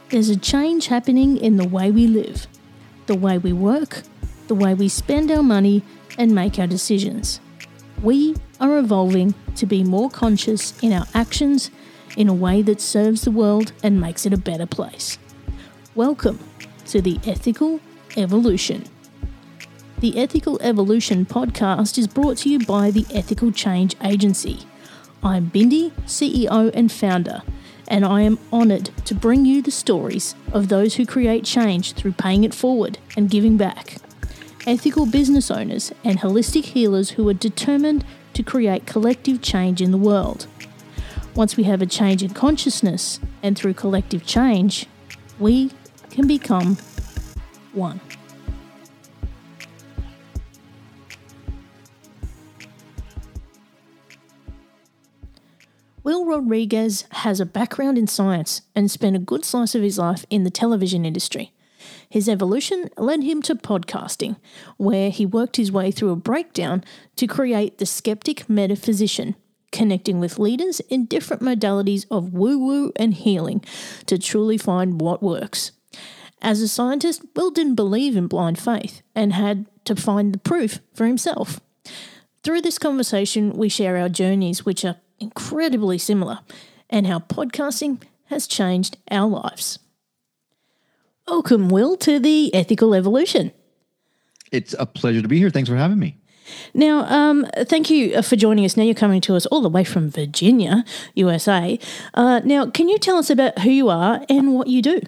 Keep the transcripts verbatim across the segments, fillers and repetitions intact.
There's a change happening in the way we live, the way we work, the way we spend our money and make our decisions. We are evolving to be more conscious in our actions in a way that serves the world and makes it a better place. Welcome to the Ethical Evolution. The Ethical Evolution podcast is brought to you by the Ethical Change Agency. I'm Bindi, C E O and founder, and I am honoured to bring you the stories of those who create change through paying it forward and giving back. Ethical business owners and holistic healers who are determined to create collective change in the world. Once we have a change in consciousness, and through collective change, we can become one. Will Rodriguez has a background in science and spent a good slice of his life in the television industry. His evolution led him to podcasting, where he worked his way through a breakdown to create the Skeptic Metaphysician, connecting with leaders in different modalities of woo-woo and healing to truly find what works. As a scientist, Will didn't believe in blind faith and had to find the proof for himself. Through this conversation, we share our journeys, which are incredibly similar, and how podcasting has changed our lives. Welcome, Will, to the Ethical Evolution. It's a pleasure to be here. Thanks for having me. Now, um, thank you for joining us. Now you're coming to us all the way from Virginia, U S A. Uh, now, can you tell us about who you are and what you do?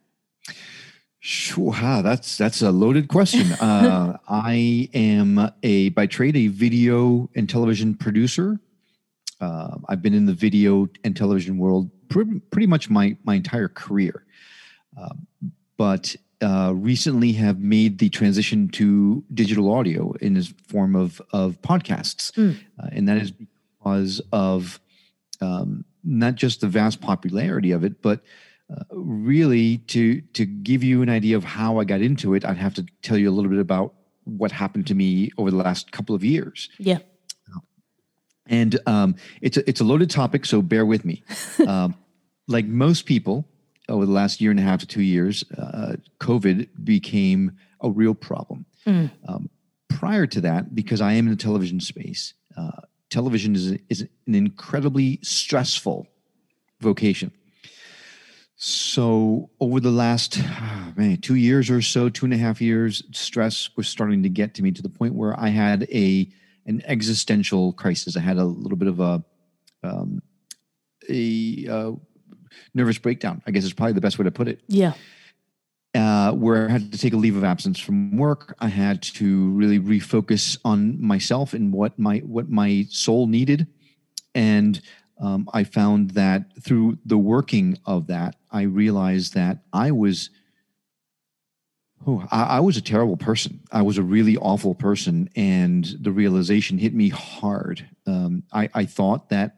Sure, ah, that's that's a loaded question. uh, I am a by trade a video and television producer. Uh, I've been in the video and television world pretty, pretty much my my entire career, uh, but uh, recently have made the transition to digital audio in the form of of podcasts, mm. uh, and that is because of um, not just the vast popularity of it, but uh, really to to give you an idea of how I got into it, I'd have to tell you a little bit about what happened to me over the last couple of years. Yeah. And um, it's a, it's a loaded topic, so bear with me. Um, like most people, over the last year and a half to two years, uh, COVID became a real problem. Mm. Um, prior to that, because I am in the television space, uh, television is, is an incredibly stressful vocation. So over the last oh man, two years or so, two and a half years, stress was starting to get to me to the point where I had a an existential crisis. I had a little bit of a um, a uh, nervous breakdown, I guess is probably the best way to put it. Yeah. Uh, where I had to take a leave of absence from work. I had to really refocus on myself and what my what my soul needed. And um, I found that through the working of that, I realized that I was Oh, I, I was a terrible person. I was a really awful person, and the realization hit me hard. Um, I, I thought that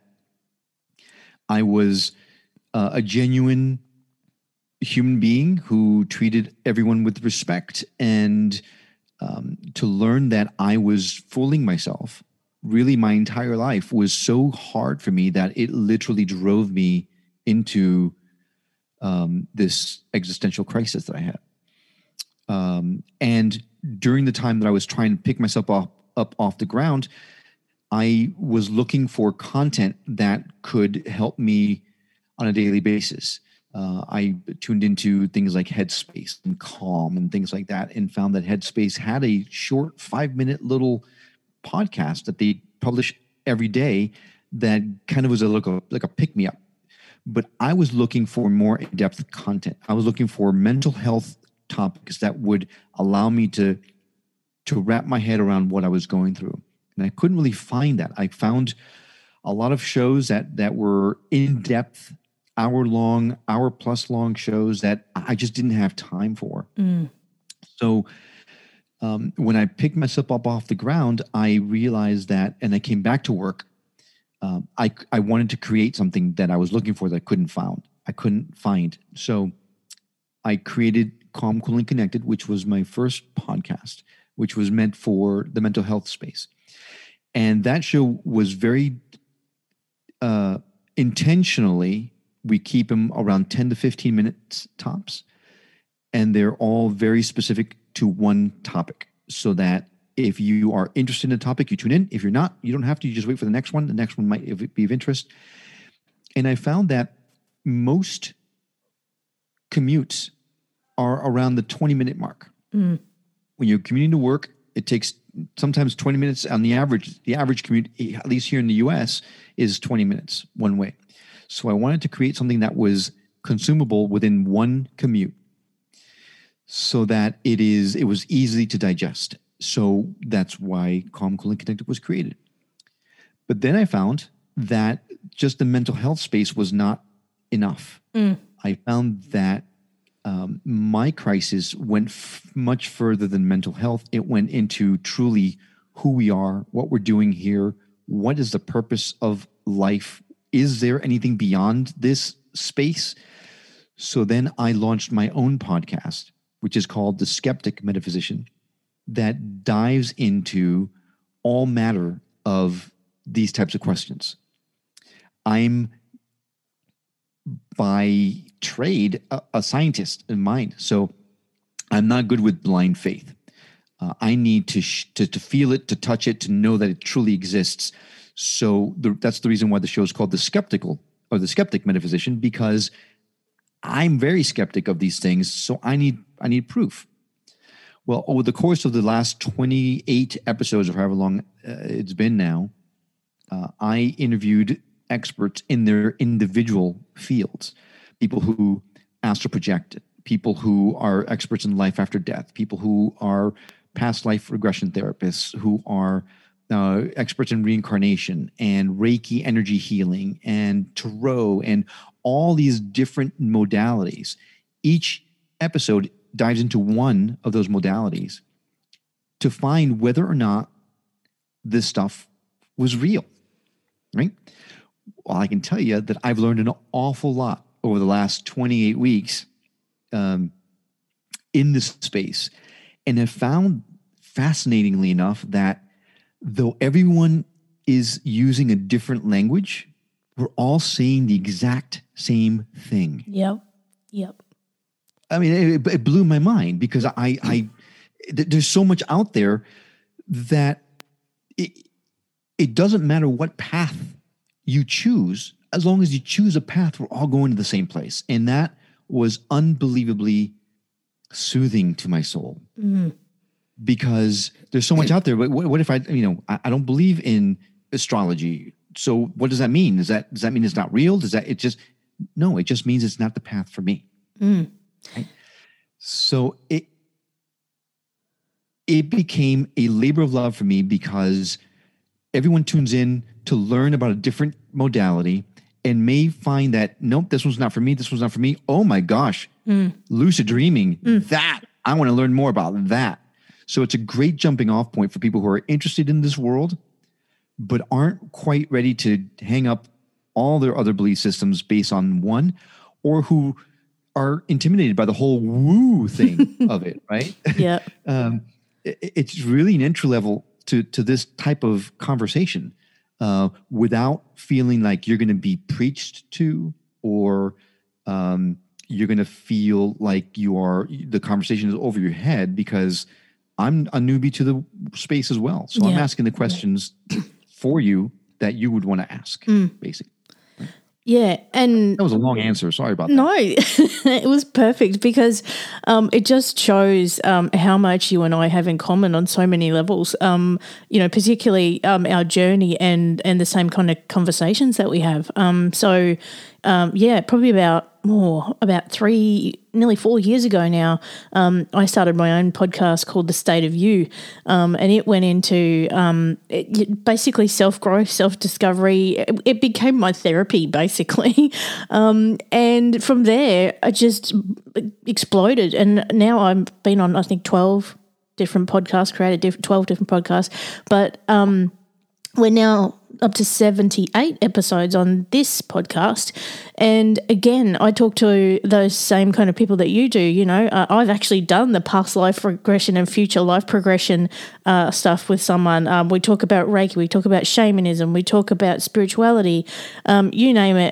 I was uh, a genuine human being who treated everyone with respect, and um, to learn that I was fooling myself really my entire life was so hard for me that it literally drove me into um, this existential crisis that I had. Um, and during the time that I was trying to pick myself up, up off the ground, I was looking for content that could help me on a daily basis. Uh, I tuned into things like Headspace and Calm and things like that, and found that Headspace had a short five minute little podcast that they publish every day that kind of was a like a, like a pick me up. But I was looking for more in-depth content. I was looking for mental health topics that would allow me to to wrap my head around what I was going through. And I couldn't really find that. I found a lot of shows that that were in-depth, hour-long, hour-plus long shows that I just didn't have time for. Mm. So um, when I picked myself up off the ground, I realized that, and I came back to work, um, I, I wanted to create something that I was looking for that I couldn't find. I couldn't find. So I created Calm, Cool, and Connected, which was my first podcast, which was meant for the mental health space. And that show was very uh, intentionally We keep them around ten to fifteen minutes tops. And they're all very specific to one topic, so that if you are interested in a topic, you tune in. If you're not, you don't have to. You just wait for the next one. The next one might be of interest. And I found that most commutes are around the twenty-minute mark. Mm. When you're commuting to work, it takes sometimes twenty minutes on the average. The average commute, at least here in the U S, is twenty minutes one way. So I wanted to create something that was consumable within one commute, so that it is it was easy to digest. So that's why Calm, Cool, and Connected was created. But then I found that just the mental health space was not enough. Mm. I found that um, my crisis went f- much further than mental health. It went into truly who we are, what we're doing here, what is the purpose of life? Is there anything beyond this space? So then I launched my own podcast, which is called The Skeptic Metaphysician, that dives into all matter of these types of questions. I'm by trade a, a scientist in mind, so I'm not good with blind faith. Uh, I need to, sh- to to feel it, to touch it, to know that it truly exists. So the, that's the reason why the show is called The Skeptical or The Skeptic Metaphysician, because I'm very skeptic of these things, so I need I need proof. Well, over the course of the last twenty-eight episodes, or however long uh, it's been now, uh, I interviewed experts in their individual fields, people who astral project, people who are experts in life after death, people who are past life regression therapists, who are uh, experts in reincarnation and Reiki energy healing and Tarot and all these different modalities. Each episode dives into one of those modalities to find whether or not this stuff was real, right? Well, I can tell you that I've learned an awful lot over the last twenty-eight weeks um, in this space, and have found, fascinatingly enough, that though everyone is using a different language, we're all saying the exact same thing. Yep. Yep. I mean, it, it blew my mind, because I, I, there's so much out there that it, it doesn't matter what path you choose, as long as you choose a path, we're all going to the same place. And that was unbelievably soothing to my soul, mm-hmm. because there's so much out there. But what, what if I, you know, I, I don't believe in astrology. So what does that mean? Does that, does that mean it's not real? Does that, it just, no, it just means it's not the path for me. Mm. Right? So it, it became a labor of love for me, because everyone tunes in to learn about a different modality and may find that, nope, this one's not for me. This one's not for me. Oh my gosh. Mm. Lucid dreaming. Mm. That, I want to learn more about that. So it's a great jumping off point for people who are interested in this world, but aren't quite ready to hang up all their other belief systems based on one, or who are intimidated by the whole woo thing of it, right? Yeah. um, it, it's really an entry level to, to this type of conversation, uh, without feeling like you're going to be preached to, or um, you're going to feel like you are, the conversation is over your head, because I'm a newbie to the space as well. So yeah. I'm asking the questions for you that you would want to ask, mm. basically. Yeah, and that was a long answer. Sorry about that. No, it was perfect, because um, it just shows um, how much you and I have in common on so many levels. Um, you know, particularly um, our journey and and the same kind of conversations that we have. Um, so, um, yeah, probably about more about three, nearly four years ago now, um, I started my own podcast called The State of You, um, and it went into um, it, basically self-growth, self-discovery. It, it became my therapy, basically, um, and from there, I just exploded, and now I've been on, I think, twelve different podcasts, created diff- twelve different podcasts, but um, we're now up to seventy-eight episodes on this podcast. And again, I talk to those same kind of people that you do. You know, uh, I've actually done the past life regression and future life progression uh, stuff with someone. Um, we talk about Reiki, we talk about shamanism, we talk about spirituality, um, you name it.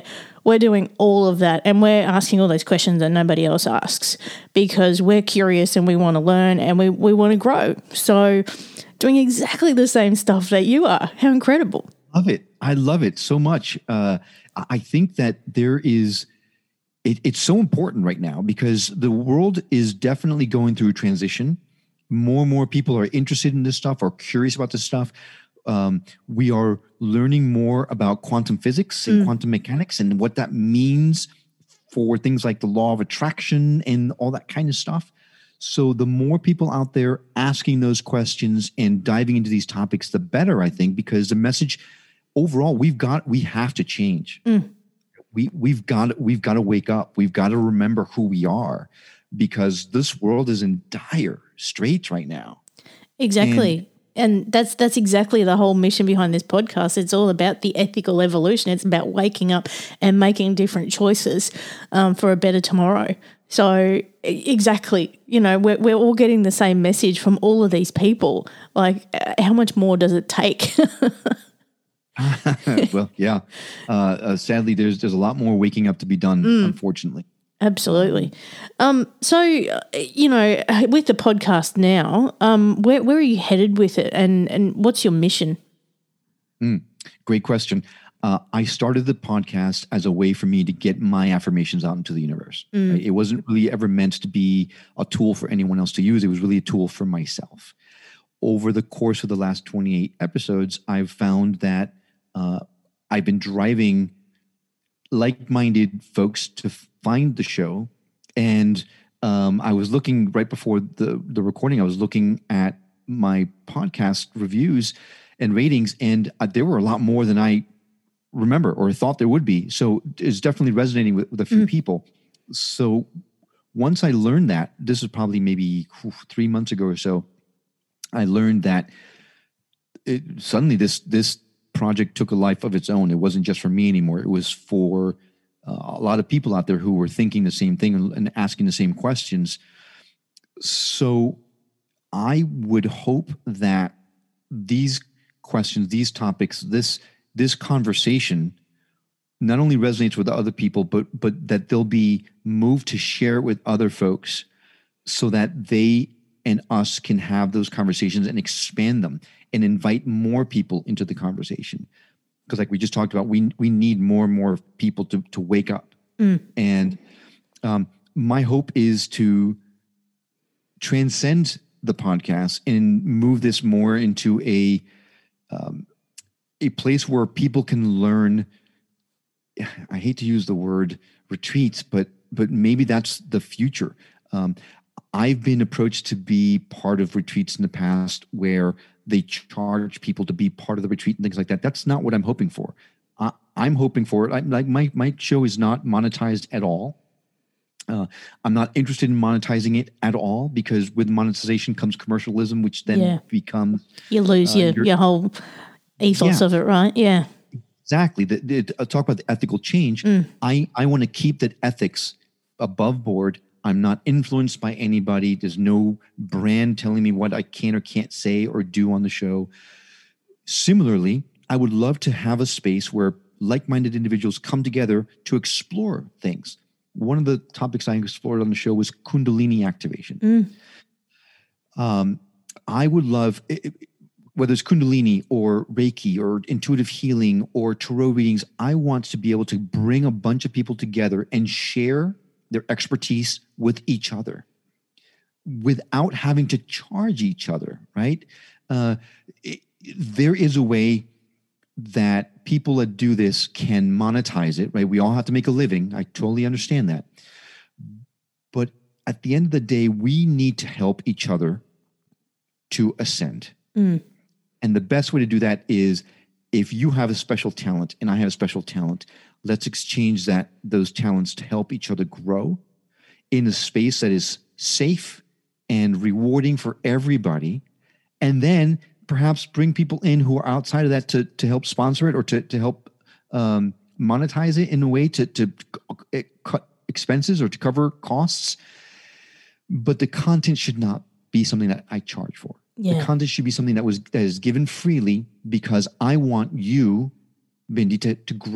we're doing all of that, and we're asking all those questions that nobody else asks because we're curious and we want to learn and we, we want to grow. So doing exactly the same stuff that you are. How incredible. Love it. I love it so much. Uh, I think that there is, it, it's so important right now because the world is definitely going through a transition. More and more people are interested in this stuff, are curious about this stuff. Um, we are learning more about quantum physics and mm. quantum mechanics and what that means for things like the law of attraction and all that kind of stuff. So the more people out there asking those questions and diving into these topics, the better, I think, because the message overall, we've got, we have to change. Mm. We, we've got, we've got to wake up. We've got to remember who we are because this world is in dire straits right now. Exactly. And, And that's that's exactly the whole mission behind this podcast. It's all about the ethical evolution. It's about waking up and making different choices um, for a better tomorrow. So exactly, you know, we're we're all getting the same message from all of these people. Like, how much more does it take? Well, yeah. Uh, uh, sadly, there's there's a lot more waking up to be done, mm. unfortunately. Absolutely. Um, so, you know, with the podcast now, um, where where are you headed with it, and and what's your mission? Mm, great question. Uh, I started the podcast as a way for me to get my affirmations out into the universe. Mm. Right? It wasn't really ever meant to be a tool for anyone else to use. It was really a tool for myself. Over the course of the last twenty-eight episodes, I've found that uh, I've been driving like-minded folks to find the show. And um, I was looking right before the, the recording, I was looking at my podcast reviews and ratings, and uh, there were a lot more than I remember or thought there would be. So it's definitely resonating with, with a few mm. people. So once I learned that, this is probably maybe whew, three months ago or so, I learned that it, suddenly this this project took a life of its own. It wasn't just for me anymore. It was for uh, a lot of people out there who were thinking the same thing and, and asking the same questions. So I would hope that these questions, these topics, this this conversation not only resonates with other people, but but that they'll be moved to share it with other folks so that they and us can have those conversations and expand them and invite more people into the conversation. Because like we just talked about, we we need more and more people to to wake up. Mm. And um, my hope is to transcend the podcast and move this more into a um, a place where people can learn. I hate to use the word retreats, but but maybe that's the future. Um, I've been approached to be part of retreats in the past where they charge people to be part of the retreat and things like that. That's not what I'm hoping for. I, I'm hoping for it. I, like my my show is not monetized at all. Uh, I'm not interested in monetizing it at all because with monetization comes commercialism, which then yeah. becomes you lose uh, your your, your whole ethos yeah. of it, right? Yeah, exactly. The, the, uh, talk about the ethical change. Mm. I I want to keep that ethics above board. I'm not influenced by anybody. There's no brand telling me what I can or can't say or do on the show. Similarly, I would love to have a space where like-minded individuals come together to explore things. One of the topics I explored on the show was Kundalini activation. Mm. Um, I would love, whether it's Kundalini or Reiki or intuitive healing or tarot readings, I want to be able to bring a bunch of people together and share their expertise with each other without having to charge each other, right? Uh, it, there is a way that people that do this can monetize it, right? We all have to make a living. I totally understand that. But at the end of the day, we need to help each other to ascend. Mm. And the best way to do that is if you have a special talent and I have a special talent, let's exchange that those talents to help each other grow in a space that is safe and rewarding for everybody. And then perhaps bring people in who are outside of that to, to help sponsor it or to, to help um, monetize it in a way to, to cut expenses or to cover costs. But the content should not be something that I charge for. Yeah. The content should be something that was that is given freely because I want you, Bindi, to, to grow.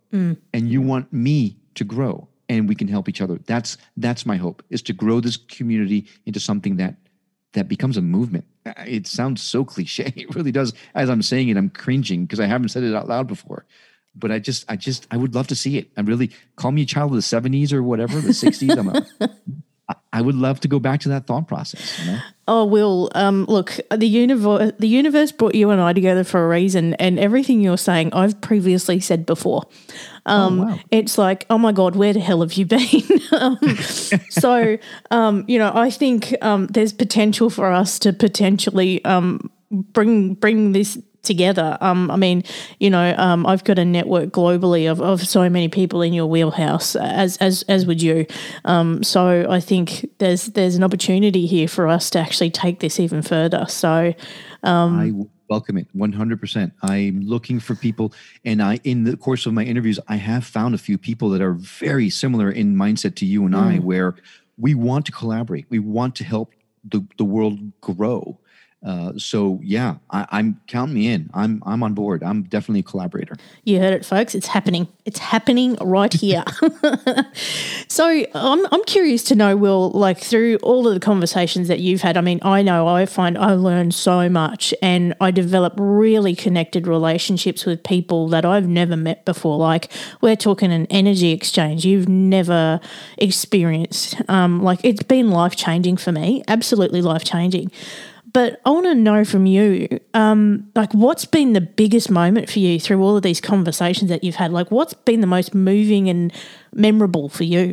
Mm. and you want me to grow, and we can help each other. That's that's my hope, is to grow this community into something that that becomes a movement. It sounds so cliche. It really does. As I'm saying it, I'm cringing because I haven't said it out loud before. But I just, I just, I would love to see it. I really, call me a child of the seventies or whatever, the sixties. I'm a, I would love to go back to that thought process. You know? Oh, Will, um, look, the universe, the universe brought you and I together for a reason, and everything you're saying, I've previously said before. Um, oh, wow. It's like, oh my God, where the hell have you been? um, so, um, you know, I think um, there's potential for us to potentially um, bring bring this together. Um, I mean, you know, um, I've got a network globally of, of so many people in your wheelhouse, as as as would you. Um, so I think there's there's an opportunity here for us to actually take this even further. So um, I welcome it one hundred percent. I'm looking for people, and I, in the course of my interviews, I have found a few people that are very similar in mindset to you and mm. I, where we want to collaborate. We want to help the, the world grow. Uh, so yeah, I, I'm count me in. I'm I'm on board. I'm definitely a collaborator. You heard it, folks. It's happening. It's happening right here. So I'm I'm curious to know, Will, like through all of the conversations that you've had. I mean, I know I find I learn so much, and I develop really connected relationships with people that I've never met before. Like we're talking an energy exchange you've never experienced. Um, like it's been life changing for me. Absolutely life changing. But I want to know from you, um, like what's been the biggest moment for you through all of these conversations that you've had? Like what's been the most moving and memorable for you?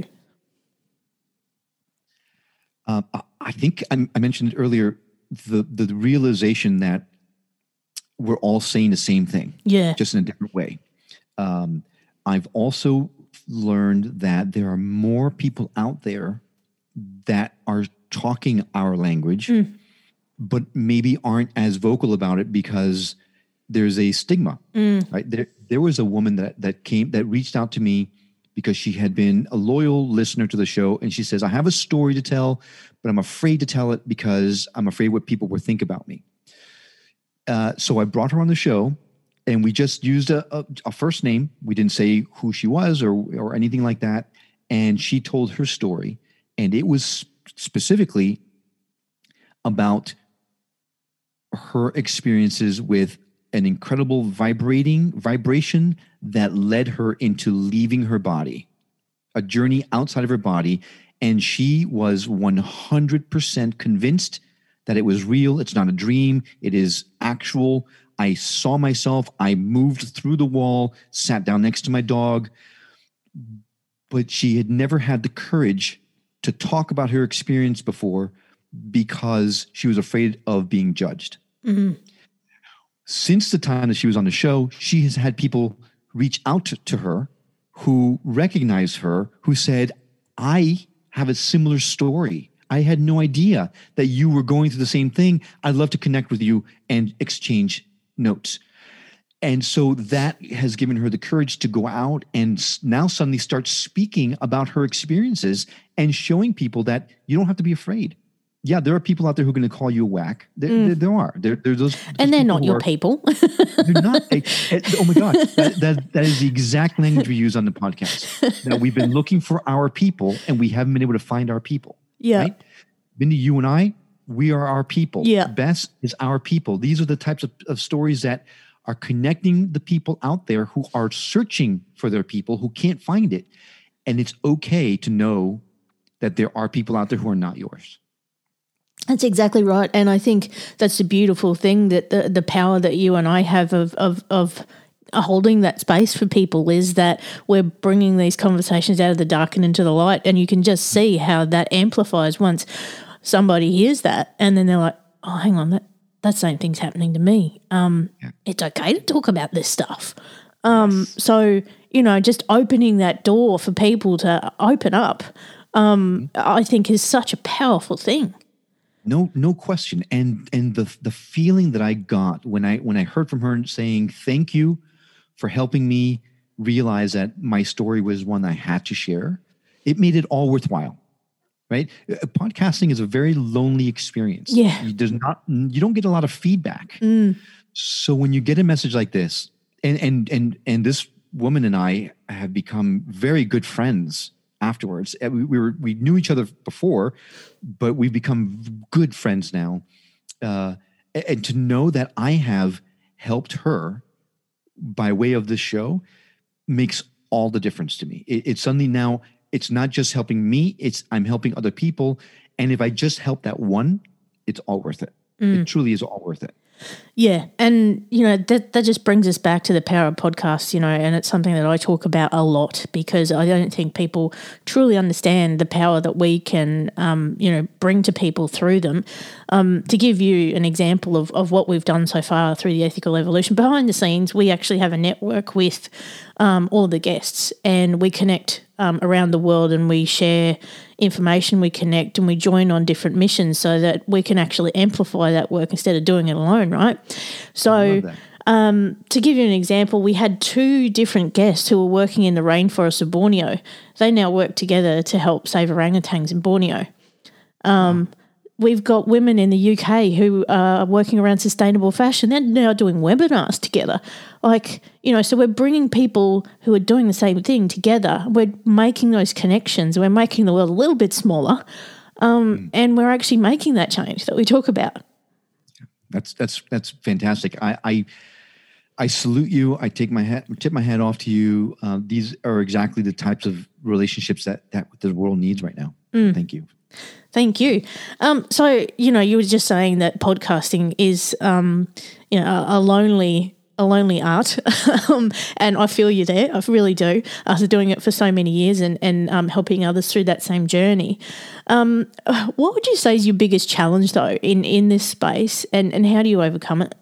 Uh, I think I, I mentioned it earlier, the, the realization that we're all saying the same thing, yeah, just in a different way. Um, I've also learned that there are more people out there that are talking our language, mm. but maybe aren't as vocal about it because there's a stigma, mm. right? There, there was a woman that that came, that reached out to me because she had been a loyal listener to the show. And she says, I have a story to tell, but I'm afraid to tell it because I'm afraid what people will think about me. Uh, so I brought her on the show, and we just used a, a, a first name. We didn't say who she was or, or anything like that. And she told her story. And it was specifically about her experiences with an incredible vibrating vibration that led her into leaving her body, a journey outside of her body. And she was one hundred percent convinced that it was real. It's not a dream. It is actual. I saw myself. I moved through the wall, sat down next to my dog, but she had never had the courage to talk about her experience before because she was afraid of being judged. Mm-hmm. Since the time that she was on the show, she has had people reach out to, to her who recognize her, who said, I have a similar story. I had no idea that you were going through the same thing. I'd love to connect with you and exchange notes. And so that has given her the courage to go out and now suddenly start speaking about her experiences and showing people that you don't have to be afraid. Yeah, there are people out there who are going to call you a whack. There, mm. there, there are. There, there are those, those and they're not your are, people. They're not. A, a, oh my God, that, that that is the exact language we use on the podcast. That we've been looking for our people, and we haven't been able to find our people. Yeah. Right? Mindy, you and I, we are our people. Yeah. Bess is our people. These are the types of, of stories that are connecting the people out there who are searching for their people, who can't find it. And it's okay to know that there are people out there who are not yours. That's exactly right. And I think that's the beautiful thing, that the, the power that you and I have of, of, of holding that space for people is that we're bringing these conversations out of the dark and into the light. And you can just see how that amplifies once somebody hears that. And then they're like, oh, hang on, that, that same thing's happening to me. Um, yeah. It's okay to talk about this stuff. Um, yes. So, you know, just opening that door for people to open up, um, mm-hmm. I think is such a powerful thing. No, no question. And and the the feeling that I got when I when I heard from her saying, thank you for helping me realize that my story was one I had to share, it made it all worthwhile. Right? Podcasting is a very lonely experience. Yeah. There's not you don't get a lot of feedback. Mm. So when you get a message like this, and and and and this woman and I have become very good friends afterwards. We, we were we knew each other before, but we've become good friends now. Uh, and to know that I have helped her by way of this show makes all the difference to me. It, it's suddenly now, it's not just helping me, it's I'm helping other people. And if I just help that one, it's all worth it. Mm. It truly is all worth it. Yeah, and, you know, that that just brings us back to the power of podcasts, you know, and it's something that I talk about a lot because I don't think people truly understand the power that we can, um, you know, bring to people through them. Um, to give you an example of, of what we've done so far through the Ethical Evolution, behind the scenes, we actually have a network with um, all the guests and we connect um, around the world and we share information, we connect and we join on different missions so that we can actually amplify that work instead of doing it alone, right? So um, to give you an example, we had two different guests who were working in the rainforest of Borneo. They now work together to help save orangutans in Borneo. Um, wow. We've got women in the U K who are working around sustainable fashion. They're now doing webinars together. Like, you know, so we're bringing people who are doing the same thing together. We're making those connections. We're making the world a little bit smaller, um, mm. and we're actually making that change that we talk about. That's that's that's fantastic. I I, I salute you. I take my hat, tip my hat off to you. Uh, these are exactly the types of relationships that that the world needs right now. Mm. Thank you. Thank you. Um, so, you know, you were just saying that podcasting is, um, you know, a, a lonely, a lonely art, um, and I feel you there. I really do. After doing it for so many years and and um, helping others through that same journey, um, what would you say is your biggest challenge though in in this space, and and how do you overcome it?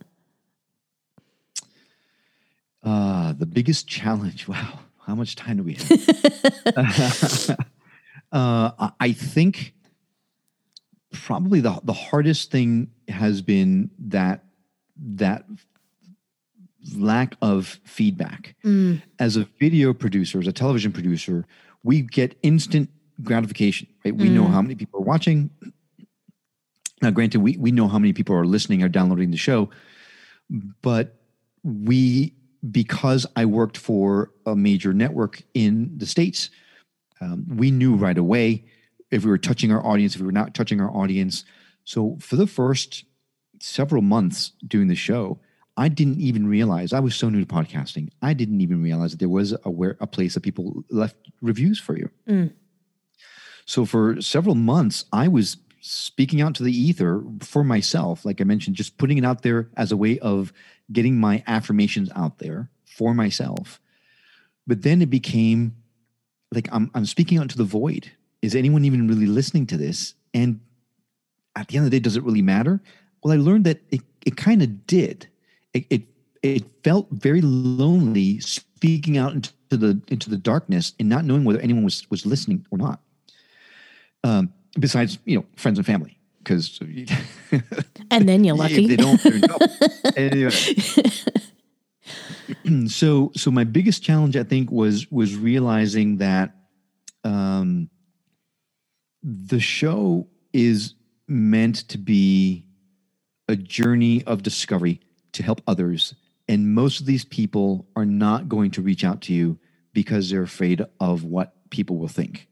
Uh, the biggest challenge. Wow, how much time do we have? uh, I think. Probably the the hardest thing has been that that lack of feedback. Mm. As a video producer, as a television producer, we get instant gratification, right? We mm. know how many people are watching. Now, granted, we, we know how many people are listening or downloading the show, but we, because I worked for a major network in the States, um, we knew right away if we were touching our audience, if we were not touching our audience. So for the first several months doing the show, I didn't even realize, I was so new to podcasting, I didn't even realize that there was a, where, a place that people left reviews for you. Mm. So for several months, I was speaking out to the ether for myself, like I mentioned, just putting it out there as a way of getting my affirmations out there for myself. But then it became like I'm, I'm speaking out into the void. Is anyone even really listening to this? And at the end of the day, does it really matter? Well, I learned that it, it kind of did. It, it it felt very lonely speaking out into the into the darkness and not knowing whether anyone was was listening or not. Um, besides, you know, friends and family, because and then you're lucky. If they don't, they're in trouble. Anyway. so so my biggest challenge, I think, was was realizing that. Um, The show is meant to be a journey of discovery to help others. And most of these people are not going to reach out to you because they're afraid of what people will think.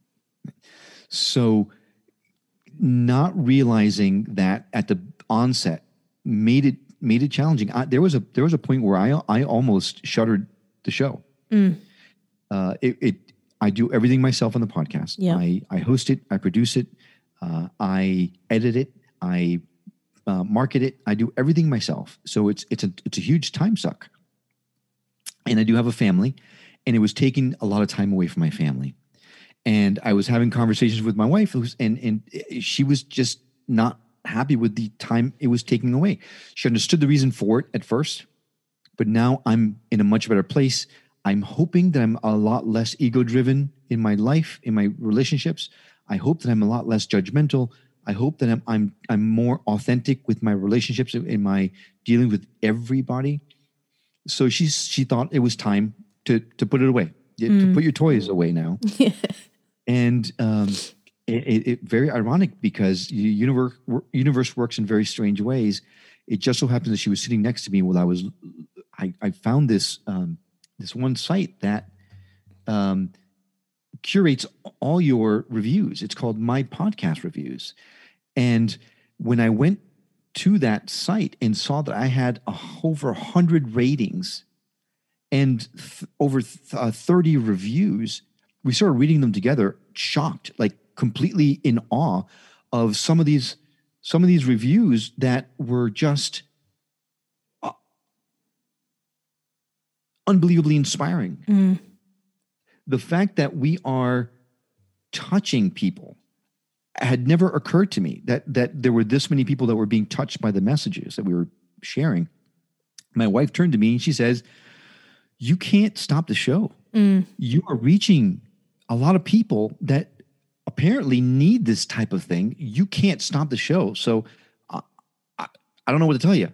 So not realizing that at the onset made it made it challenging. I, there was a there was a point where I I almost shuttered the show. Mm. Uh, it, it I do everything myself on the podcast. Yeah. I, I host it. I produce it. Uh, I edit it. I uh, market it. I do everything myself. So it's it's a it's a huge time suck. And I do have a family, and it was taking a lot of time away from my family. And I was having conversations with my wife, who's, and and she was just not happy with the time it was taking away. She understood the reason for it at first, but now I'm in a much better place. I'm hoping that I'm a lot less ego-driven in my life, in my relationships. I hope that I'm a lot less judgmental. I hope that I'm I'm I'm more authentic with my relationships, in my dealing with everybody. So she's she thought it was time to to put it away, mm. to put your toys away now. Yeah. And um, it, it, it very ironic because the universe universe works in very strange ways. It just so happens that she was sitting next to me while I was. I, I found this. Um, This one site that um, curates all your reviews. It's called My Podcast Reviews. And when I went to that site and saw that I had a, over one hundred ratings and th- over th- uh, thirty reviews, we started reading them together, shocked, like completely in awe of some of these some of these reviews that were just uh, unbelievably inspiring. Mm. The fact that we are touching people had never occurred to me, that that there were this many people that were being touched by the messages that we were sharing. My wife turned to me and she says, you can't stop the show. Mm. You are reaching a lot of people that apparently need this type of thing. You can't stop the show. So uh, I, I don't know what to tell you.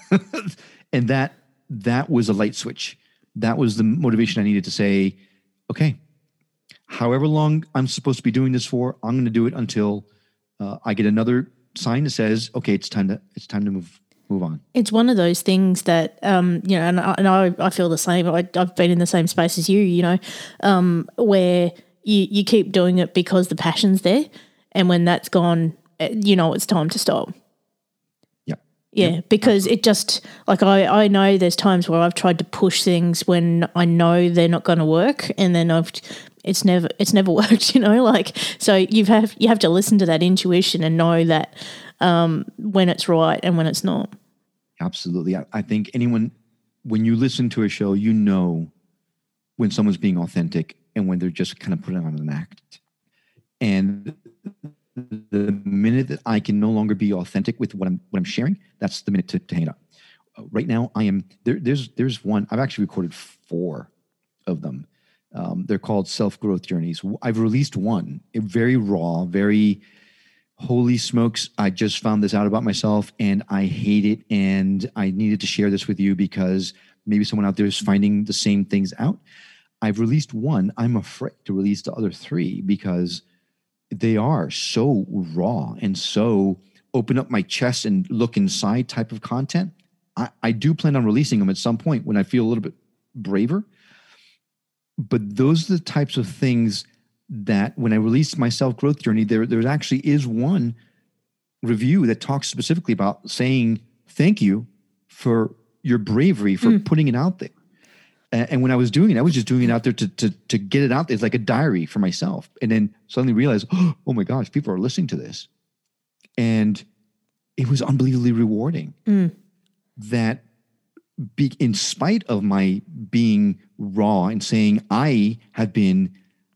And that that was a light switch. That was the motivation I needed to say, okay, however long I'm supposed to be doing this for, I'm going to do it until uh, I get another sign that says, okay, it's time to it's time to move move on. It's one of those things that, um, you know, and, I, and I, I feel the same. I, I've been in the same space as you, you know, um, where you, you keep doing it because the passion's there. And when that's gone, you know, it's time to stop. Yeah. Yeah, yep. because it just, like I, I know there's times where I've tried to push things when I know they're not going to work, and then I've it's never it's never worked, you know, like, so you have you have to listen to that intuition and know that um, when it's right and when it's not. Absolutely. I, I think anyone, when you listen to a show, you know when someone's being authentic and when they're just kind of putting on an act. And the minute that I can no longer be authentic with what I'm what I'm sharing, that's the minute to, to hang it up. Uh, right now, I am there. There's there's one. I've actually recorded four of them. Um, they're called self-growth journeys. I've released one, very raw, very holy smokes. I just found this out about myself and I hate it. And I needed to share this with you because maybe someone out there is finding the same things out. I've released one. I'm afraid to release the other three because they are so raw and so open up my chest and look inside type of content. I, I do plan on releasing them at some point when I feel a little bit braver. But those are the types of things that when I released my self-growth journey, there, there actually is one review that talks specifically about saying thank you for your bravery, for mm. putting it out there. And, and when I was doing it, I was just doing it out there to, to, to get it out there. It's like a diary for myself. And then suddenly realized, oh my gosh, people are listening to this. And it was unbelievably rewarding mm. that be, in spite of my being raw and saying I have been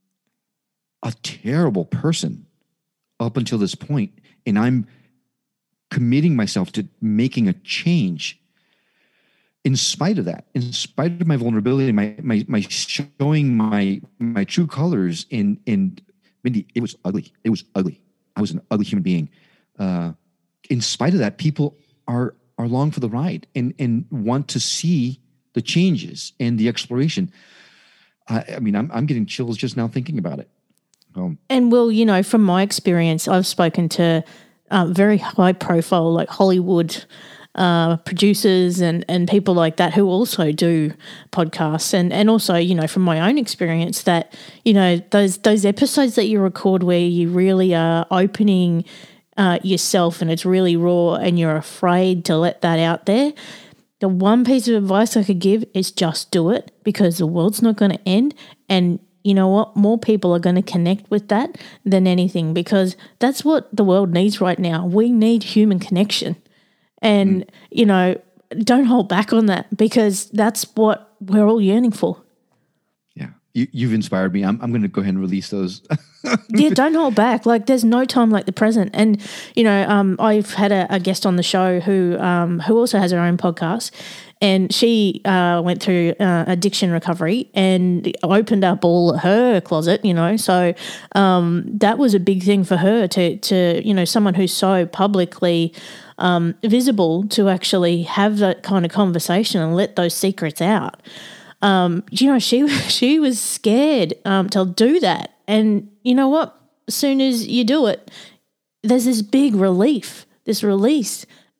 a terrible person up until this point, and I'm committing myself to making a change. In spite of that, in spite of my vulnerability, my my my showing my my true colors, in in Mindy, it was ugly. It was ugly. I was an ugly human being. Uh, in spite of that, people are are along for the ride and and want to see the changes and the exploration. I, I mean, I'm I'm getting chills just now thinking about it. Um, and well, you know, from my experience, I've spoken to uh, very high profile, like Hollywood uh, producers and, and people like that who also do podcasts. And, and also, you know, from my own experience that, you know, those, those episodes that you record where you really are opening uh, yourself and it's really raw and you're afraid to let that out there. The one piece of advice I could give is just do it, because the world's not going to end. And you know what? More people are going to connect with that than anything, because that's what the world needs right now. We need human connection. And, mm. you know, don't hold back on that, because that's what we're all yearning for. Yeah. You, you've inspired me. I'm, I'm going to go ahead and release those. Yeah, don't hold back. Like, there's no time like the present. And, you know, um, I've had a, a guest on the show who um, who also has her own podcast. And she uh, went through uh, addiction recovery and opened up all her closet, you know. So um, that was a big thing for her to, to you know, someone who's so publicly um, visible to actually have that kind of conversation and let those secrets out. Um, you know, she she was scared um, to do that. And you know what? As soon as you do it, there's this big relief, this release.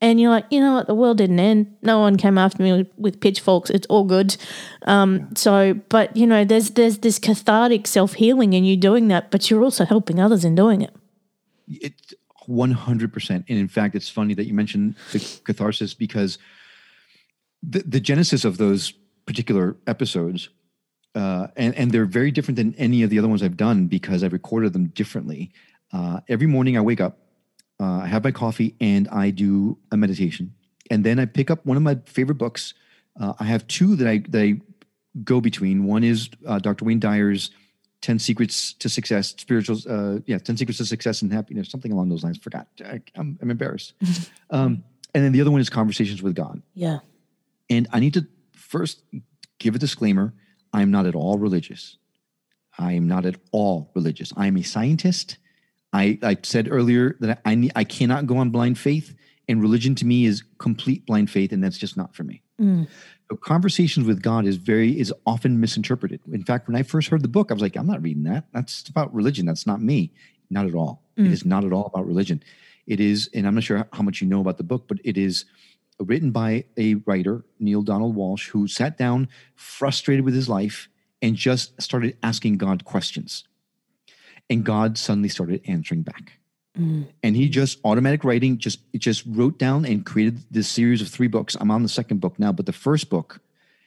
and you're like, you know what, the world didn't end. No one came after me with, with pitchforks. It's all good. Um, yeah. So, but, you know, there's there's this cathartic self-healing in you doing that, but you're also helping others in doing it. It's one hundred percent. And in fact, it's funny that you mentioned the catharsis, because the, the genesis of those particular episodes, uh, and, and they're very different than any of the other ones I've done because I've recorded them differently. Uh, every morning I wake up, uh, I have my coffee, and I do a meditation. And then I pick up one of my favorite books. Uh, I have two that I, that I go between. One is uh, Doctor Wayne Dyer's ten Secrets to Success, spiritual, uh, yeah, ten Secrets to Success and Happiness, something along those lines. Forgot. I, I'm, I'm embarrassed. um, and then the other one is Conversations with God. Yeah. And I need to first give a disclaimer. I'm not at all religious. I am not at all religious. I am a scientist. I, I said earlier that I need, I cannot go on blind faith, and religion to me is complete blind faith, and that's just not for me. Mm. So Conversations with God is very is often misinterpreted. In fact, when I first heard the book, I was like, I'm not reading that. That's about religion. That's not me. Not at all. Mm. It is not at all about religion. It is, and I'm not sure how much you know about the book, but it is written by a writer, Neil Donald Walsh, who sat down frustrated with his life and just started asking God questions. And God suddenly started answering back. Mm. And he just automatic writing, just just wrote down and created this series of three books. I'm on the second book now, but the first book,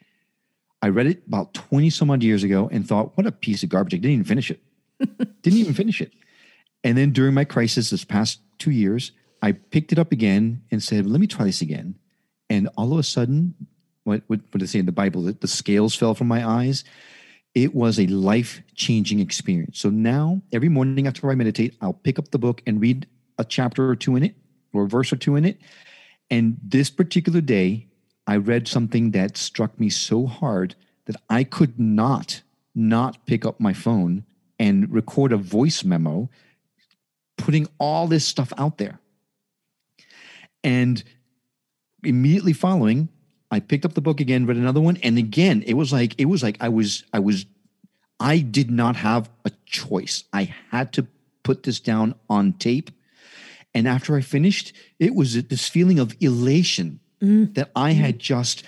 I read it about twenty some odd years ago and thought, what a piece of garbage. I didn't even finish it. Didn't even finish it. And then during my crisis this past two years, I picked it up again and said, let me try this again. And all of a sudden, what, what, what does it say in the Bible? The, the scales fell from my eyes. It was a life-changing experience. So now, every morning after I meditate, I'll pick up the book and read a chapter or two in it, or a verse or two in it. And this particular day, I read something that struck me so hard that I could not not pick up my phone and record a voice memo, putting all this stuff out there. And immediately following, I picked up the book again, read another one, and again, it was like it was like I was I was I did not have a choice. I had to put this down on tape. And after I finished, it was this feeling of elation mm. that I had just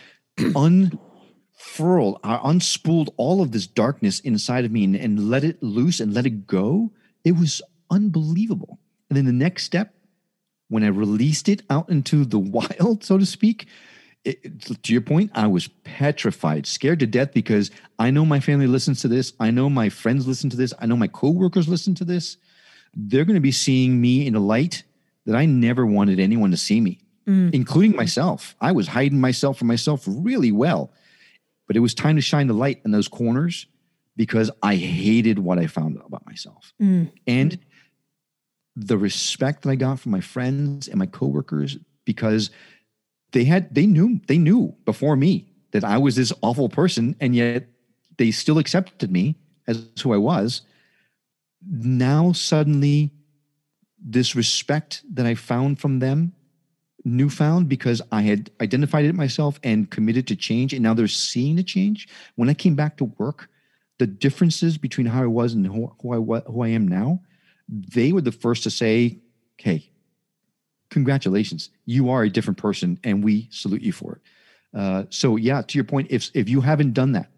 unfurled, uh, unspooled all of this darkness inside of me and, and let it loose and let it go. It was unbelievable. And then the next step, when I released it out into the wild, so to speak, it, to your point, I was petrified, scared to death, because I know my family listens to this. I know my friends listen to this. I know my coworkers listen to this. They're going to be seeing me in a light that I never wanted anyone to see me, mm. including myself. I was hiding myself from myself really well, but it was time to shine the light in those corners because I hated what I found about myself. Mm. And the respect that I got from my friends and my coworkers, because they had, they knew, they knew before me that I was this awful person, and yet they still accepted me as who I was. Now suddenly this respect that I found from them, newfound, because I had identified it myself and committed to change, and now they're seeing the change. When I came back to work, the differences between how I was and who, who I who I am now, they were the first to say, "Hey, congratulations, you are a different person, and we salute you for it." Uh, so, yeah, to your point, if if you haven't done that,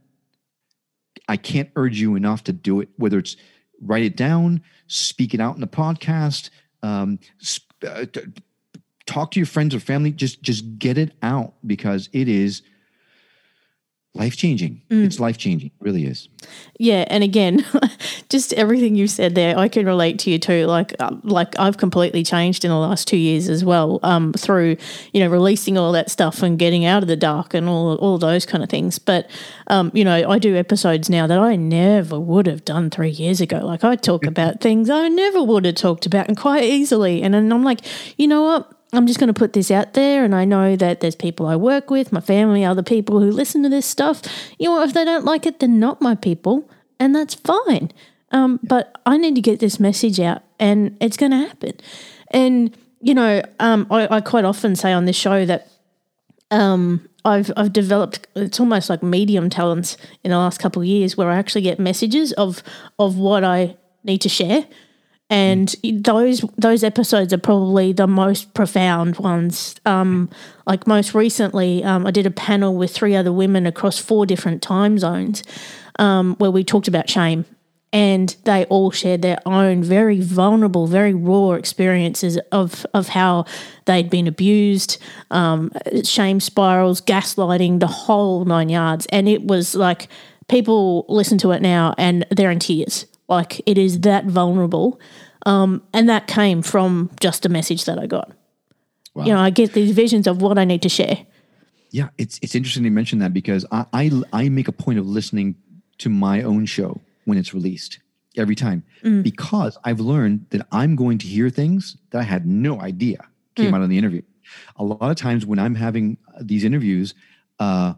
I can't urge you enough to do it. Whether it's write it down, speak it out in a podcast, um, sp- uh, t- talk to your friends or family. Just just get it out, because it is life-changing. Mm. It's life-changing. It really is. Yeah, and again, just everything you said there, I can relate to you too. Like, uh, like I've completely changed in the last two years as well, um, through, you know, releasing all that stuff and getting out of the dark and all all those kind of things. But, um, you know, I do episodes now that I never would have done three years ago. Like, I talk about things I never would have talked about, and quite easily. And then I'm like, you know what? I'm just going to put this out there, and I know that there's people I work with, my family, other people who listen to this stuff. You know, if they don't like it, they're not my people, and that's fine. Um, but I need to get this message out, and it's going to happen. And, you know, um, I, I quite often say on this show that um, I've I've developed, it's almost like medium talents in the last couple of years, where I actually get messages of of what I need to share. And those those episodes are probably the most profound ones. Um, like most recently, um, I did a panel with three other women across four different time zones um, where we talked about shame. And they all shared their own very vulnerable, very raw experiences of, of how they'd been abused, um, shame spirals, gaslighting, the whole nine yards. And it was like people listen to it now and they're in tears. Like it is that vulnerable. Um, and that came from just a message that I got. Wow. You know, I get these visions of what I need to share. Yeah, it's it's interesting to mention that because I, I, I make a point of listening to my own show when it's released every time mm. because I've learned that I'm going to hear things that I had no idea came mm. out of the interview. A lot of times when I'm having these interviews, uh,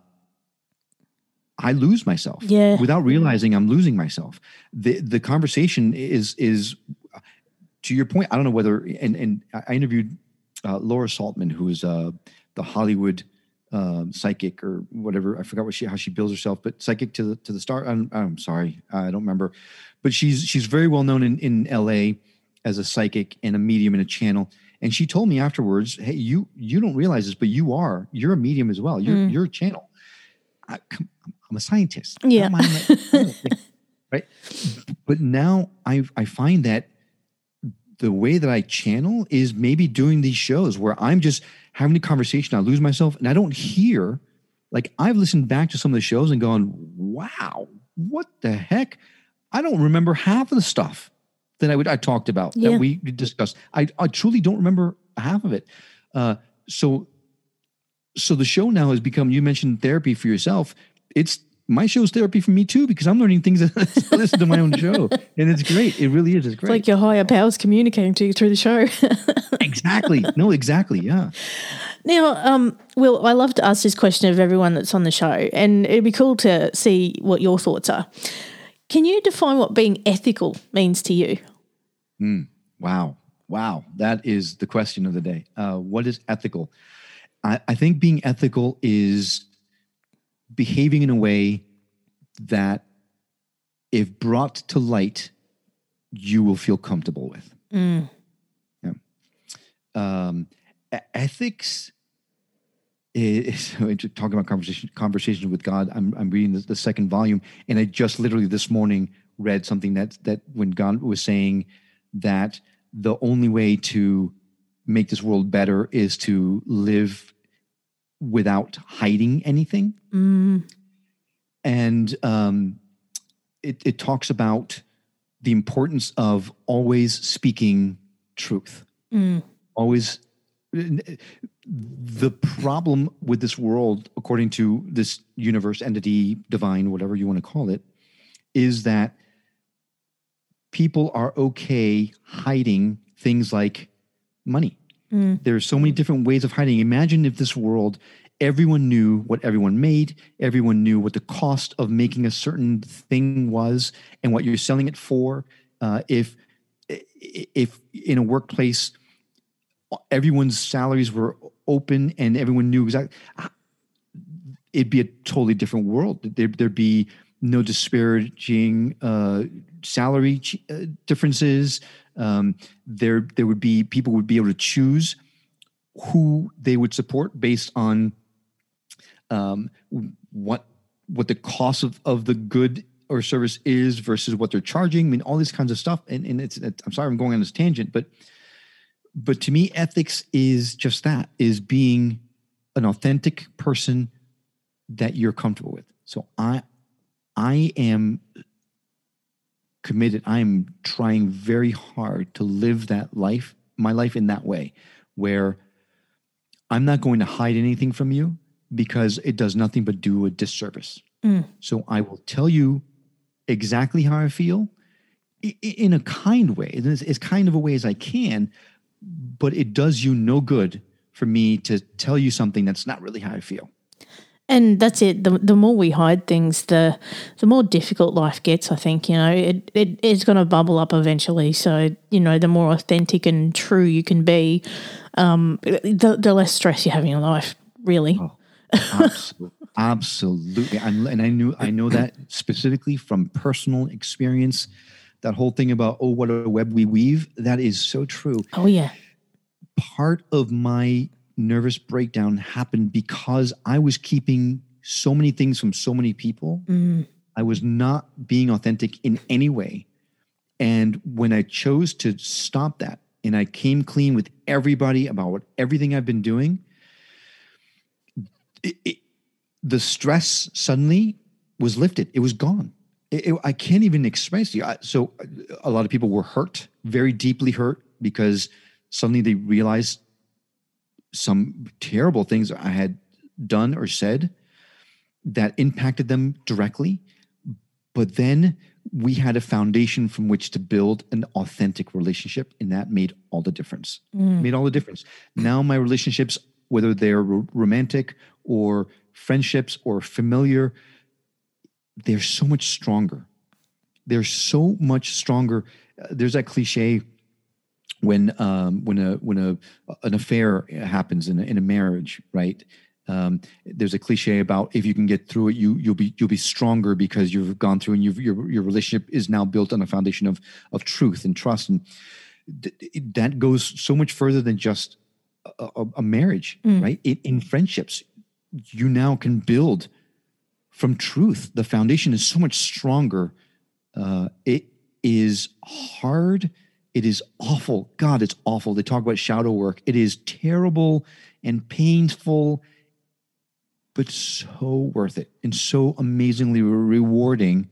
I lose myself yeah. without realizing I'm losing myself. The the conversation is is to your point. I don't know whether and and I interviewed uh, Laura Saltman, who is uh, the Hollywood uh, psychic or whatever. I forgot what she how she bills herself, but psychic to the to the star. I'm, I'm sorry, I don't remember, but she's she's very well known in in L A as a psychic and a medium and a channel. And she told me afterwards, "Hey, you you don't realize this, but you are you're a medium as well. You're mm. you're a channel." I, I'm a scientist. Yeah. Right. But now I I find that the way that I channel is maybe doing these shows where I'm just having a conversation. I lose myself and I don't hear, like I've listened back to some of the shows and gone, wow, what the heck? I don't remember half of the stuff that I would, I talked about yeah. that we discussed. I, I truly don't remember half of it. Uh, so So the show now has become, you mentioned therapy for yourself. It's my show's therapy for me too, because I'm learning things as I listen to my own show. And it's great. It really is. It's great. It's like your higher powers communicating to you through the show. Exactly. No, exactly. Yeah. Now, um, Will, I love to ask this question of everyone that's on the show, and it'd be cool to see what your thoughts are. Can you define what being ethical means to you? Mm, wow. Wow. That is the question of the day. Uh, what is ethical? I, I think being ethical is behaving in a way that if brought to light, you will feel comfortable with. Mm. Yeah. Um, ethics is, talking about conversation, conversations with God, I'm, I'm reading the, the second volume, and I just literally this morning read something that, that when God was saying that the only way to make this world better is to live without hiding anything. Mm. And um, it, it talks about the importance of always speaking truth. Mm. Always. The problem with this world, according to this universe, entity, divine, whatever you want to call it, is that people are okay hiding things like money. Mm. There's so many different ways of hiding. Imagine if this world, everyone knew what everyone made, everyone knew what the cost of making a certain thing was and what you're selling it for. Uh, if if in a workplace, everyone's salaries were open and everyone knew exactly, it'd be a totally different world. There, there'd be no disparaging uh, salary uh, differences. Um, there, there would be, people would be able to choose who they would support based on um, what what the cost of, of the good or service is versus what they're charging. I mean, all these kinds of stuff. And, and it's, it's, I'm sorry I'm going on this tangent, but but to me, ethics is just that, is being an authentic person that you're comfortable with. So I I am committed. I'm trying very hard to live that life, my life in that way, where I'm not going to hide anything from you because it does nothing but do a disservice. Mm. So I will tell you exactly how I feel in a kind way, as, as kind of a way as I can, but it does you no good for me to tell you something that's not really how I feel. And that's it. The the more we hide things, the the more difficult life gets, I think. You know, it, it it's going to bubble up eventually. So, you know, the more authentic and true you can be, um, the, the less stress you have in your life, really. Oh, absolutely. absolutely. I'm, and I knew I know that specifically from personal experience. that whole thing about, oh, what a web we weave, that is so true. Oh, yeah. Part of my nervous breakdown happened because I was keeping so many things from so many people. Mm. I was not being authentic in any way. And when I chose to stop that and I came clean with everybody about what, everything I've been doing, it, it, the stress suddenly was lifted. It was gone. It, it, I can't even express it. I, so a lot of people were hurt, very deeply hurt, because suddenly they realized some terrible things I had done or said that impacted them directly. But then we had a foundation from which to build an authentic relationship, and that made all the difference. Mm. Made all the difference. Now my relationships, whether they're r- romantic or friendships or familiar, they're so much stronger. They're so much stronger. Uh, there's that cliche when um, when a when a an affair happens in a, in a marriage, right? Um, there's a cliche about if you can get through it, you you'll be you'll be stronger because you've gone through and you've, your your relationship is now built on a foundation of of truth and trust, and th- that goes so much further than just a, a, a marriage, mm. right? In, in friendships, you now can build from truth. The foundation is so much stronger. Uh, it is hard. It is awful. God, it's awful. They talk about shadow work. It is terrible and painful, but so worth it and so amazingly rewarding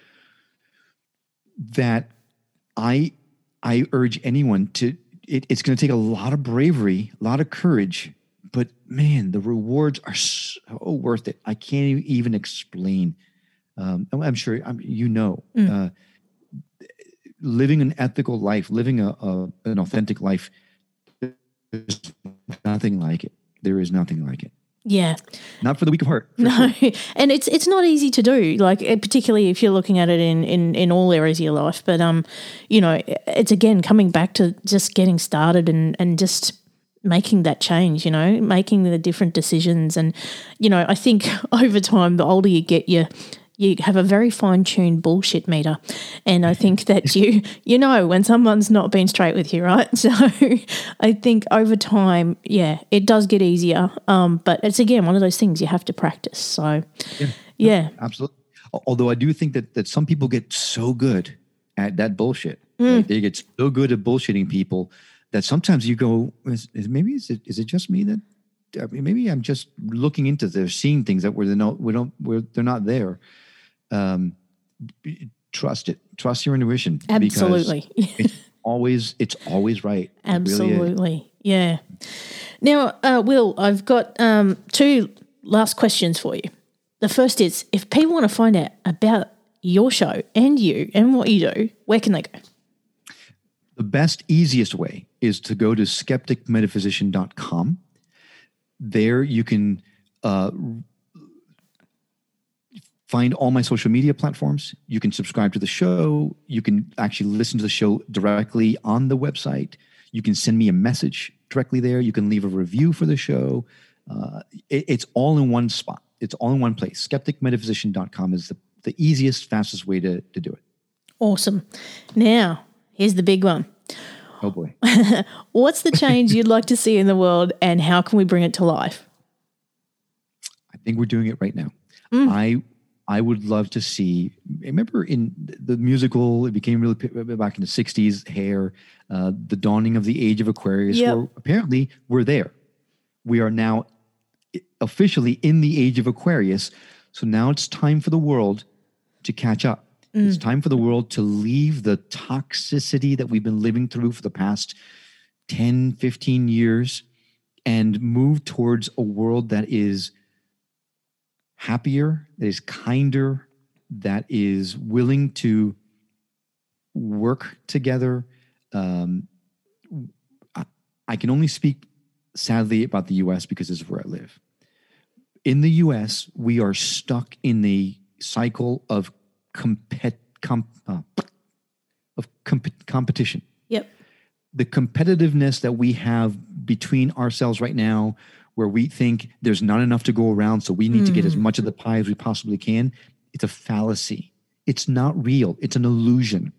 that I I urge anyone to, it, it's going to take a lot of bravery, a lot of courage, but man, the rewards are so worth it. I can't even explain. Um, I'm sure I'm, you know, mm. uh, living an ethical life, living a, a an authentic life, there's nothing like it. There is nothing like it. Yeah. Not for the weak of heart. No. Sure. And it's it's not easy to do, like particularly if you're looking at it in, in, in all areas of your life. But, um, you know, it's again coming back to just getting started and, and just making that change, you know, making the different decisions. And, you know, I think over time, the older you get, you you have a very fine-tuned bullshit meter. And I think that you you know when someone's not being straight with you, right? So I think over time, yeah, it does get easier. Um, but it's, again, one of those things you have to practice. So, yeah. yeah. No, absolutely. Although I do think that that some people get so good at that bullshit. Mm. Like they get so good at bullshitting people that sometimes you go, is, is maybe is it is it just me that I mean, maybe I'm just looking into this, seeing things that where they're not we don't where they're not there. Um, trust it. Trust your intuition. Absolutely. it's always it's always right. Absolutely. Really yeah. Now, uh, Will, I've got um, two last questions for you. The first is, if people want to find out about your show and you and what you do, where can they go? The best, easiest way is to go to skeptic metaphysician dot com. There you can uh, find all my social media platforms. You can subscribe to the show. You can actually listen to the show directly on the website. You can send me a message directly there. You can leave a review for the show. Uh, it, it's all in one spot. It's all in one place. skeptic metaphysician dot com is the, the easiest, fastest way to, to do it. Awesome. Now, here's the big one. Oh, boy. What's the change you'd like to see in the world, and how can we bring it to life? I think we're doing it right now. Mm. I I would love to see, remember in the musical, it became really back in the sixties, Hair, uh, the dawning of the age of Aquarius, yep. where apparently we're there. We are now officially in the age of Aquarius. So now it's time for the world to catch up. Mm. It's time for the world to leave the toxicity that we've been living through for the past ten, fifteen years and move towards a world that is happier, that is kinder, that is willing to work together. Um, I, I can only speak sadly about the U S because this is where I live. In the U S, we are stuck in the cycle of compet, comp, uh, of comp- competition. Yep. The competitiveness that we have between ourselves right now, where we think there's not enough to go around, so we need mm. to get as much of the pie as we possibly can, it's a fallacy. It's not real. It's an illusion.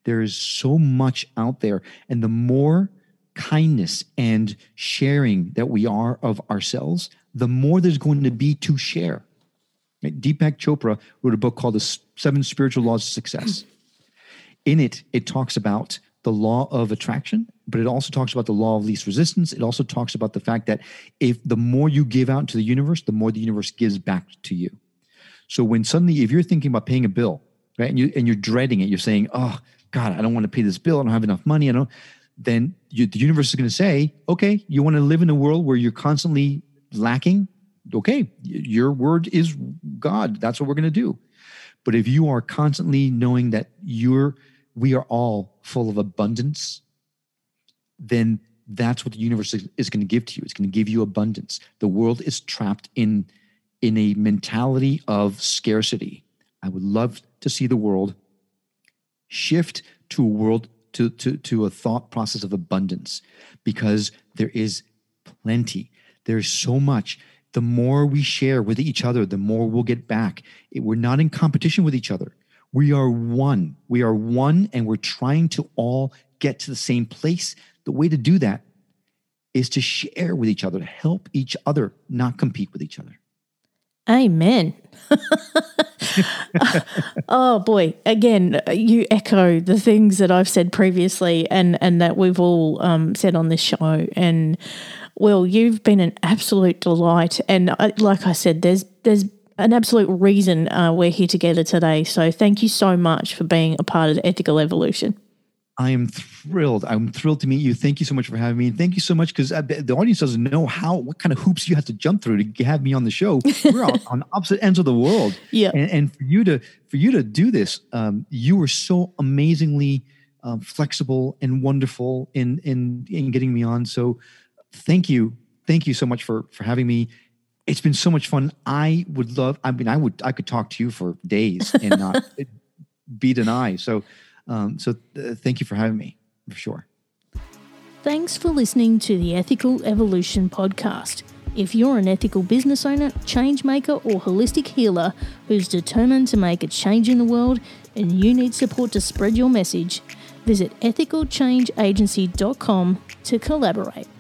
There is so much out there. And the more kindness and sharing that we are of ourselves, the more there's going to be to share. Deepak Chopra wrote a book called The Seven Spiritual Laws of Success. In it, it talks about the law of attraction, but it also talks about the law of least resistance. It also talks about the fact that if the more you give out to the universe, the more the universe gives back to you. So when suddenly, if you're thinking about paying a bill, right, and, you, and you're dreading it, you're saying, oh, God, I don't want to pay this bill. I don't have enough money. I don't. Then you, the universe is going to say, okay, you want to live in a world where you're constantly lacking? Okay, your word is God. That's what we're going to do. But if you are constantly knowing that you're, we are all full of abundance, then that's what the universe is, is going to give to you. It's going to give you abundance. The world is trapped in, in a mentality of scarcity. I would love to see the world shift to a world, to, to, to a thought process of abundance, because there is plenty. There's so much. The more we share with each other, the more we'll get back. It, we're not in competition with each other. We are one. We are one, and we're trying to all get to the same place. The way to do that is to share with each other, to help each other, not compete with each other. Amen. Oh boy, again, you echo the things that I've said previously and, and that we've all um, said on this show. And Will, you've been an absolute delight. And uh, like I said, there's there's an absolute reason uh, we're here together today. So thank you so much for being a part of Ethical Evolution. I am thrilled. I'm thrilled to meet you. Thank you so much for having me. And thank you so much, because the audience doesn't know how, what kind of hoops you have to jump through to have me on the show. We're on, on opposite ends of the world. Yeah. And, and for you to, for you to do this, um, you were so amazingly um, flexible and wonderful in, in, in getting me on. So thank you. Thank you so much for, for having me. It's been so much fun. I would love, I mean, I would, I could talk to you for days and not beat an eye. So, Um, so th- thank you for having me, for sure. Thanks for listening to the Ethical Evolution podcast. If you're an ethical business owner, change maker, or holistic healer who's determined to make a change in the world and you need support to spread your message, visit ethical change agency dot com to collaborate.